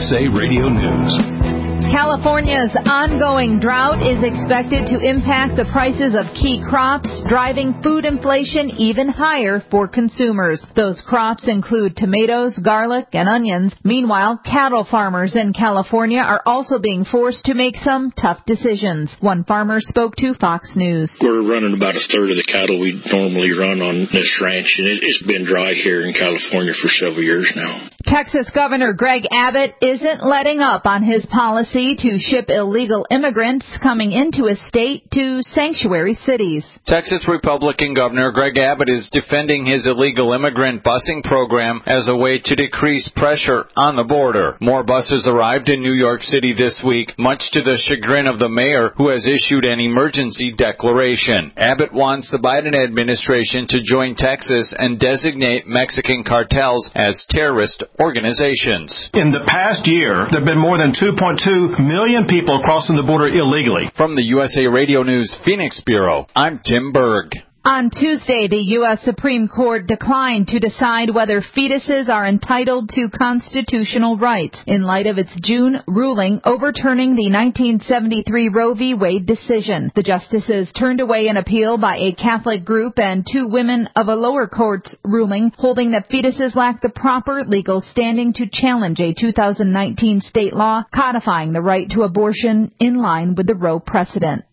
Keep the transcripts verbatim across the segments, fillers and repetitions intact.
S A Radio News. California's ongoing drought is expected to impact the prices of key crops, driving food inflation even higher for consumers. Those crops include tomatoes, garlic, and onions. Meanwhile, cattle farmers in California are also being forced to make some tough decisions. One farmer spoke to Fox News. We're running about a third of the cattle we normally run on this ranch, and it's been dry here in California for several years now. Texas Governor Greg Abbott isn't letting up on his policy to ship illegal immigrants coming into his state to sanctuary cities. Texas Republican Governor Greg Abbott is defending his illegal immigrant busing program as a way to decrease pressure on the border. More buses arrived in New York City this week, much to the chagrin of the mayor, who has issued an emergency declaration. Abbott wants the Biden administration to join Texas and designate Mexican cartels as terrorist organizations. In the past year, there have been more than two point two million people crossing the border illegally. From the U S A Radio News Phoenix Bureau, I'm Tim Berg. On Tuesday, the U S Supreme Court declined to decide whether fetuses are entitled to constitutional rights in light of its June ruling overturning the nineteen seventy-three Roe v. Wade decision. The justices turned away an appeal by a Catholic group and two women of a lower court's ruling, holding that fetuses lack the proper legal standing to challenge a two thousand nineteen state law codifying the right to abortion in line with the Roe precedent.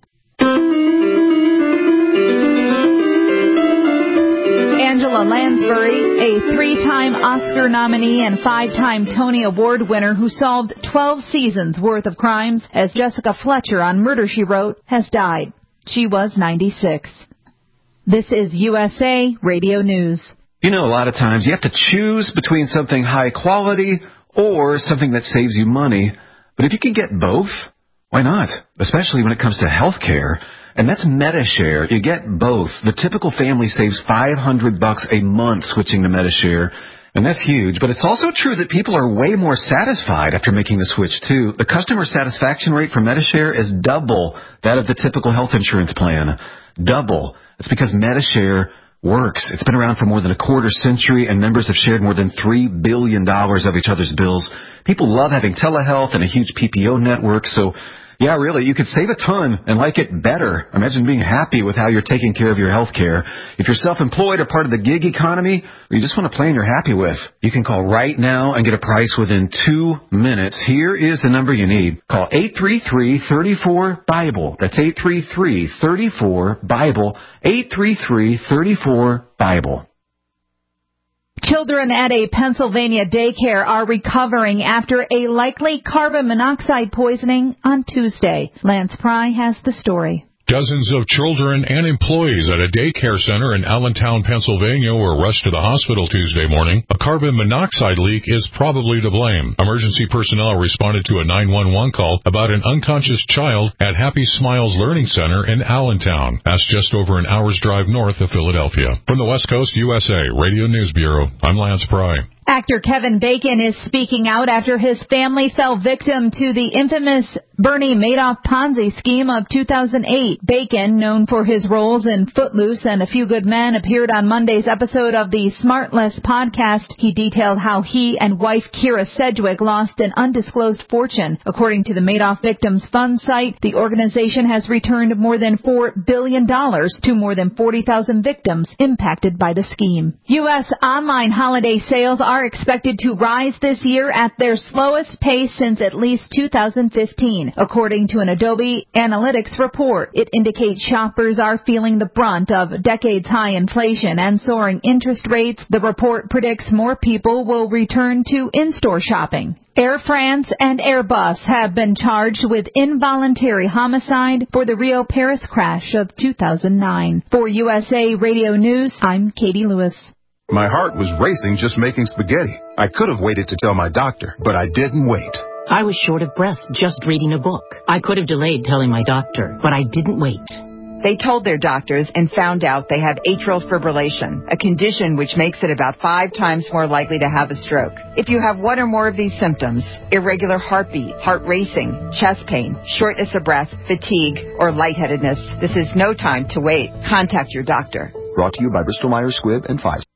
Angela Lansbury, a three-time Oscar nominee and five-time Tony Award winner who solved twelve seasons worth of crimes as Jessica Fletcher on Murder, She Wrote, has died. She was ninety-six. This is U S A Radio News. You know, a lot of times you have to choose between something high quality or something that saves you money. But if you can get both, why not? Especially when it comes to health care. And that's Medi-Share. You get both. The typical family saves five hundred bucks a month switching to Medi-Share, and that's huge. But it's also true that people are way more satisfied after making the switch, too. The customer satisfaction rate for Medi-Share is double that of the typical health insurance plan. Double. It's because Medi-Share works. It's been around for more than a quarter century, and members have shared more than three billion dollars of each other's bills. People love having telehealth and a huge P P O network, so yeah, really, you could save a ton and like it better. Imagine being happy with how you're taking care of your health care. If you're self-employed or part of the gig economy, or you just want a plan you're happy with, you can call right now and get a price within two minutes. Here is the number you need. Call eight three three, three four, BIBLE. That's eight three three, three four, BIBLE. eight three three, three four, BIBLE. Children at a Pennsylvania daycare are recovering after a likely carbon monoxide poisoning on Tuesday. Lance Pry has the story. Dozens of children and employees at a daycare center in Allentown, Pennsylvania were rushed to the hospital Tuesday morning. A carbon monoxide leak is probably to blame. Emergency personnel responded to a nine one one call about an unconscious child at Happy Smiles Learning Center in Allentown. That's just over an hour's drive north of Philadelphia. From the West Coast U S A Radio News Bureau, I'm Lance Pry. Actor Kevin Bacon is speaking out after his family fell victim to the infamous Bernie Madoff Ponzi scheme of two thousand eight. Bacon, known for his roles in Footloose and A Few Good Men, appeared on Monday's episode of the Smartless podcast. He detailed how he and wife Kira Sedgwick lost an undisclosed fortune. According to the Madoff Victims Fund site, the organization has returned more than four billion dollars to more than forty thousand victims impacted by the scheme. U S online holiday sales are expected to rise this year at their slowest pace since at least two thousand fifteen. According to an Adobe Analytics report, it indicates shoppers are feeling the brunt of decades-high inflation and soaring interest rates. The report predicts more people will return to in-store shopping. Air France and Airbus have been charged with involuntary homicide for the Rio-Paris crash of two thousand nine. For U S A Radio News, I'm Katie Lewis. My heart was racing just making spaghetti. I could have waited to tell my doctor, but I didn't wait. I was short of breath just reading a book. I could have delayed telling my doctor, but I didn't wait. They told their doctors and found out they have atrial fibrillation, a condition which makes it about five times more likely to have a stroke. If you have one or more of these symptoms, irregular heartbeat, heart racing, chest pain, shortness of breath, fatigue, or lightheadedness, this is no time to wait. Contact your doctor. Brought to you by Bristol Myers Squibb and Pfizer.